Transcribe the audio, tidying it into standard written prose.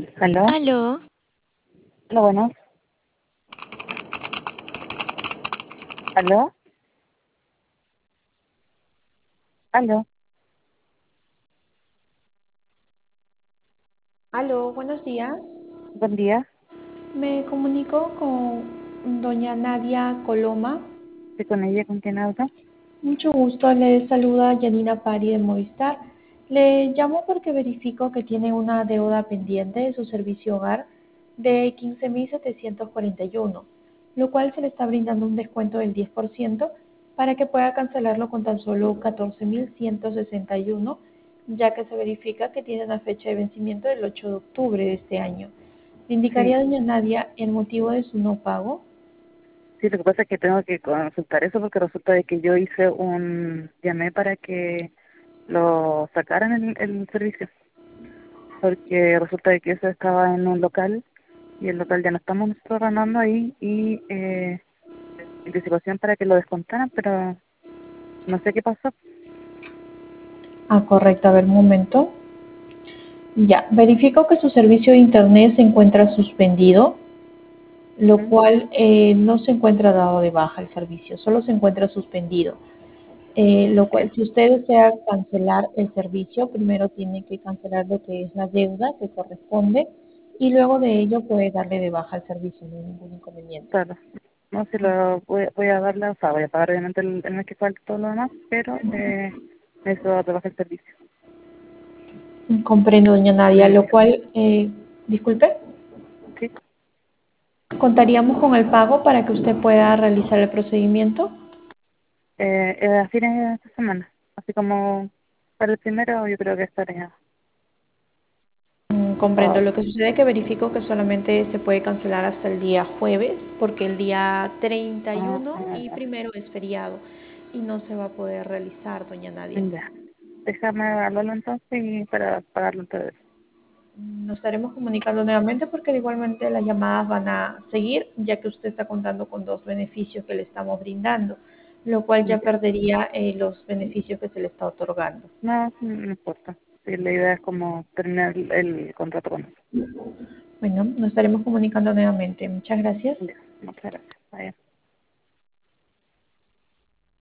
¿Aló? Aló, ¿Aló, bueno? ¿Aló? ¿Aló? Aló, buenos días. Buen día. Me comunico con doña Nadia Coloma. ¿Sí con ella? ¿Con quién hablo? Mucho gusto, le saluda Yanina Pari de Movistar. Le llamo porque verifico que tiene una deuda pendiente de su servicio hogar de 15.741, lo cual se le está brindando un descuento del 10% para que pueda cancelarlo con tan solo 14.161, ya que se verifica que tiene una fecha de vencimiento del 8 de octubre de este año. ¿Le Sí, indicaría, doña Nadia, el motivo de su no pago? sí, lo que pasa es que tengo que consultar eso porque resulta de que yo llamé para que lo sacaran el servicio, porque resulta de que eso estaba en un local y el local ya no estamos nosotros ganando ahí y anticipación para que lo descontaran, pero no sé qué pasó. Ah, correcto, a ver, un momento. Ya, verifico que su servicio de internet se encuentra suspendido, lo Ujú. cual no se encuentra dado de baja el servicio, solo se encuentra suspendido. Lo cual, Ya, si usted desea cancelar el servicio, primero tiene que cancelar lo que es la deuda que corresponde y luego de ello puede darle de baja el servicio, no hay ningún inconveniente. claro. No, si lo voy a darle, o sea, voy a pagar obviamente el mes que falta todo lo demás, pero eso trabaja el servicio. Comprendo, doña Nadia, lo Ya, cual, disculpe, sí. contaríamos con el pago para que usted pueda realizar el procedimiento. A fines de esta semana, así como para el primero, yo creo que estaría. Comprendo. Oh, Lo que sucede es que verifico que solamente se puede cancelar hasta el día jueves, porque el día 31 y primero es feriado y no se va a poder realizar, doña Nadia. ya. Déjame hablarlo entonces y para pagarlo entonces. Nos estaremos comunicando nuevamente porque igualmente las llamadas van a seguir, ya que usted está contando con dos beneficios que le estamos brindando, lo cual ya Ya. perdería los beneficios que se le está otorgando. No, no importa. Sí, la idea es como terminar el contrato con eso. Bueno, nos estaremos comunicando nuevamente. Muchas gracias. Ya, muchas gracias. Adiós.